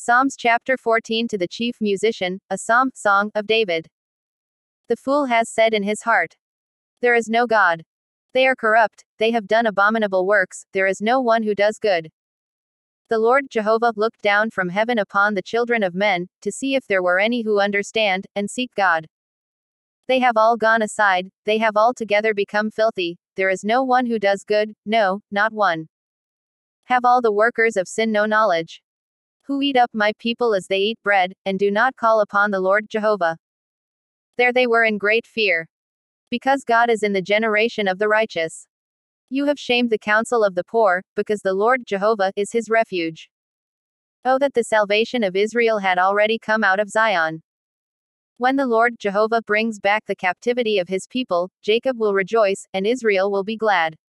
Psalms chapter 14 to the chief musician, a psalm, song, of David. The fool has said in his heart, there is no God. They are corrupt, they have done abominable works, there is no one who does good. The Lord Jehovah looked down from heaven upon the children of men, to see if there were any who understand, and seek God. They have all gone aside, they have altogether become filthy, there is no one who does good, no, not one. Have all the workers of sin no knowledge? Who eat up my people as they eat bread, and do not call upon the Lord Jehovah. There they were in great fear. Because God is in the generation of the righteous. You have shamed the counsel of the poor, because the Lord Jehovah is his refuge. Oh, that the salvation of Israel had already come out of Zion. When the Lord Jehovah brings back the captivity of his people, Jacob will rejoice, and Israel will be glad.